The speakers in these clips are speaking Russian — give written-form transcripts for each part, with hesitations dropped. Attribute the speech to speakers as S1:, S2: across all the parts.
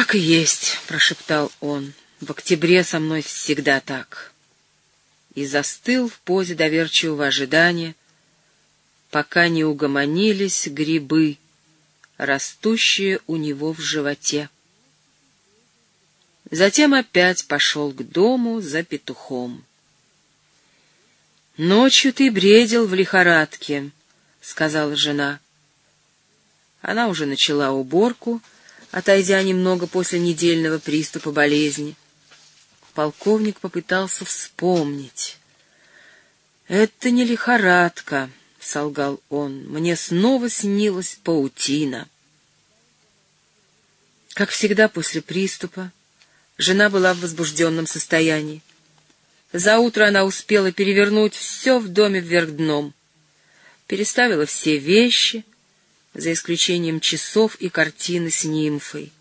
S1: «Так и есть», — прошептал он, — «в октябре со мной всегда так». И застыл в позе доверчивого ожидания, пока не угомонились грибы, растущие у него в животе. Затем опять пошел к дому за петухом. «Ночью ты бредил в лихорадке», — сказала жена. Она уже начала уборку, отойдя немного после недельного приступа болезни. Полковник попытался вспомнить. «Это не лихорадка», — солгал он, — «мне снова снилась паутина». Как всегда после приступа, жена была в возбужденном состоянии. Заутро она успела перевернуть все в доме вверх дном, переставила все вещи, за исключением часов и картины с нимфой.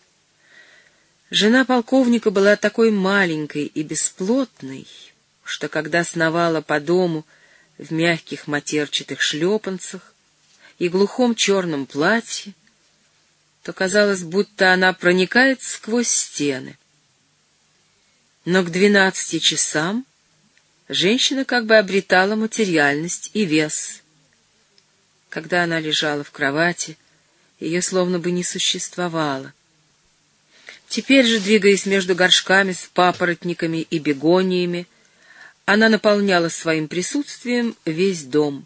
S1: Жена полковника была такой маленькой и бесплотной, что когда сновала по дому в мягких матерчатых шлепанцах и глухом черном платье, то казалось, будто она проникает сквозь стены. Но к 12 часам женщина как бы обретала материальность и вес. Когда она лежала в кровати, ее словно бы не существовало. Теперь же, двигаясь между горшками с папоротниками и бегониями, она наполняла своим присутствием весь дом.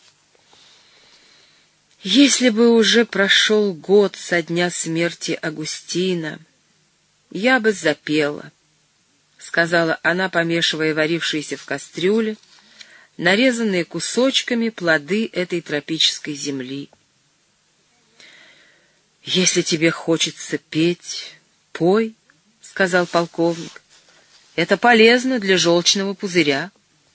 S1: «Если бы уже прошел год со дня смерти Агустина, я бы запела», — сказала она, помешивая варившиеся в кастрюле нарезанные кусочками плоды этой тропической земли. «Если тебе хочется петь, пой», — сказал полковник. «Это полезно для желчного пузыря».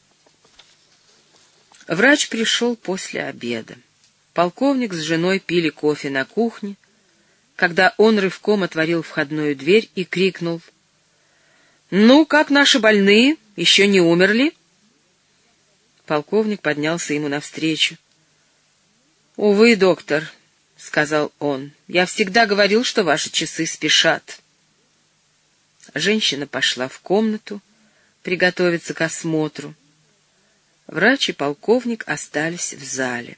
S1: Врач пришел после обеда. Полковник с женой пили кофе на кухне, когда он рывком отворил входную дверь и крикнул: «Ну, как наши больные? Еще не умерли?» Полковник поднялся ему навстречу. «Увы, доктор», — сказал он, — «я всегда говорил, что ваши часы спешат». Женщина пошла в комнату приготовиться к осмотру. Врач и полковник остались в зале.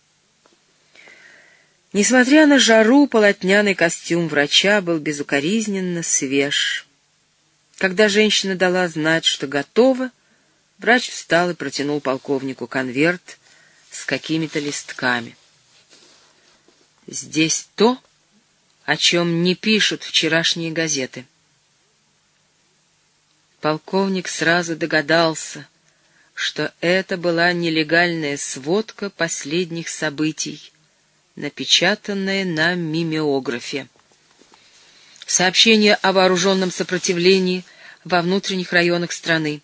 S1: Несмотря на жару, полотняный костюм врача был безукоризненно свеж. Когда женщина дала знать, что готова, врач встал и протянул полковнику конверт с какими-то листками. «Здесь то, о чем не пишут вчерашние газеты». Полковник сразу догадался, что это была нелегальная сводка последних событий, напечатанная на мимеографе. Сообщение о вооруженном сопротивлении во внутренних районах страны.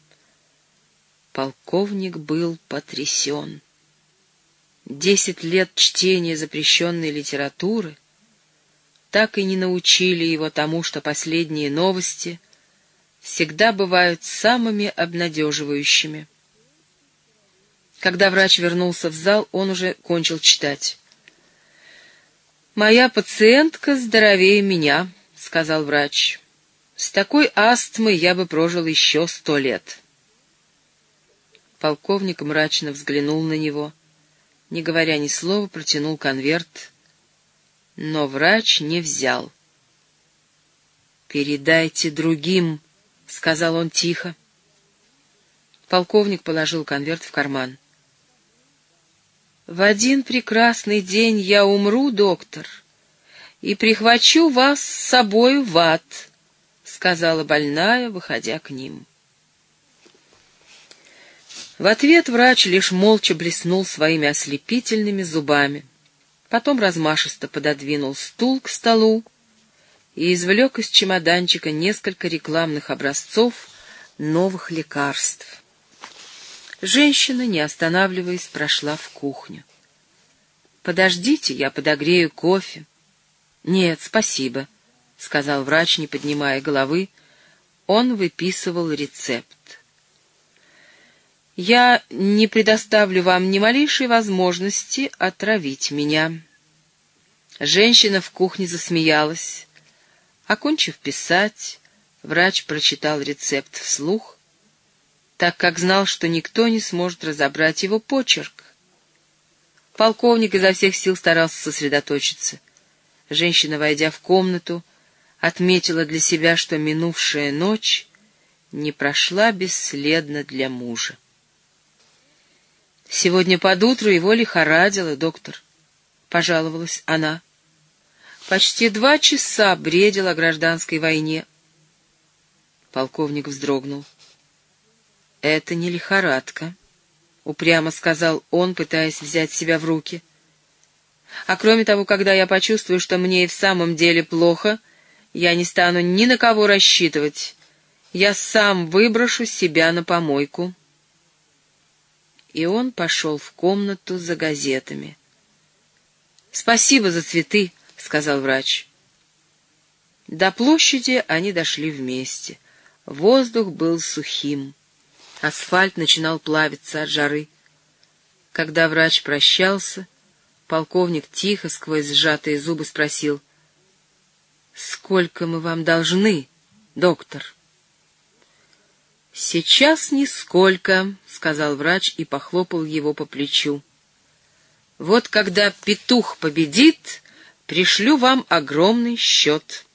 S1: Полковник был потрясен. 10 лет чтения запрещенной литературы так и не научили его тому, что последние новости всегда бывают самыми обнадеживающими. Когда врач вернулся в зал, он уже кончил читать. «Моя пациентка здоровее меня», — сказал врач. «С такой астмой я бы прожил еще 100 лет». Полковник мрачно взглянул на него, не говоря ни слова, протянул конверт, но врач не взял. «Передайте другим», — сказал он тихо. Полковник положил конверт в карман. «В один прекрасный день я умру, доктор, и прихвачу вас с собой в ад», — сказала больная, выходя к ним. В ответ врач лишь молча блеснул своими ослепительными зубами, потом размашисто пододвинул стул к столу и извлек из чемоданчика несколько рекламных образцов новых лекарств. Женщина, не останавливаясь, прошла в кухню. «Подождите, я подогрею кофе». «Нет, спасибо», — сказал врач, не поднимая головы. Он выписывал рецепт. «Я не предоставлю вам ни малейшей возможности отравить меня». Женщина в кухне засмеялась. Окончив писать, врач прочитал рецепт вслух, так как знал, что никто не сможет разобрать его почерк. Полковник изо всех сил старался сосредоточиться. Женщина, войдя в комнату, отметила для себя, что минувшая ночь не прошла бесследно для мужа. «Сегодня под утро его лихорадило, доктор», — пожаловалась она. «Почти 2 часа бредил о гражданской войне». Полковник вздрогнул. «Это не лихорадка», — упрямо сказал он, пытаясь взять себя в руки. «А кроме того, когда я почувствую, что мне и в самом деле плохо, я не стану ни на кого рассчитывать. Я сам выброшу себя на помойку». И он пошел в комнату за газетами. «Спасибо за цветы», — сказал врач. До площади они дошли вместе. Воздух был сухим. Асфальт начинал плавиться от жары. Когда врач прощался, полковник тихо, сквозь сжатые зубы спросил: «Сколько мы вам должны, доктор?» «Сейчас нисколько», — сказал врач и похлопал его по плечу. «Вот когда петух победит, пришлю вам огромный счет».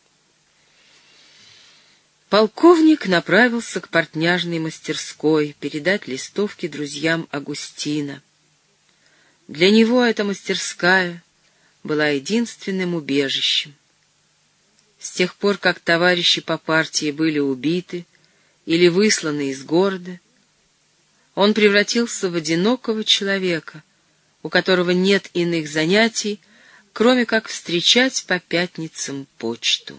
S1: Полковник направился к портняжной мастерской передать листовки друзьям Агустина. Для него эта мастерская была единственным убежищем. С тех пор, как товарищи по партии были убиты или высланы из города, он превратился в одинокого человека, у которого нет иных занятий, кроме как встречать по пятницам почту.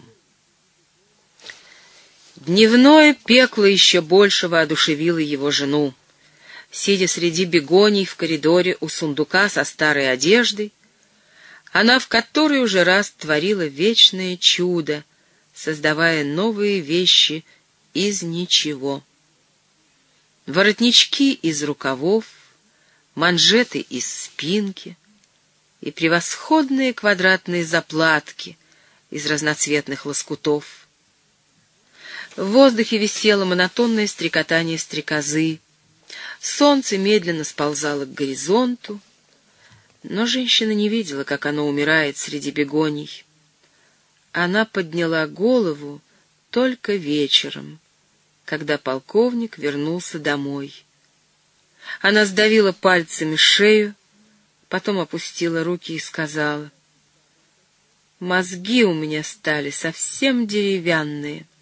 S1: Дневное пекло еще больше воодушевило его жену. Сидя среди бегоний в коридоре у сундука со старой одеждой, она в который уже раз творила вечное чудо, создавая новые вещи из ничего. Воротнички из рукавов, манжеты из спинки и превосходные квадратные заплатки из разноцветных лоскутов. В воздухе висело монотонное стрекотание стрекозы. Солнце медленно сползало к горизонту, но женщина не видела, как оно умирает среди бегоний. Она подняла голову только вечером, когда полковник вернулся домой. Она сдавила пальцами шею, потом опустила руки и сказала: «Мозги у меня стали совсем деревянные».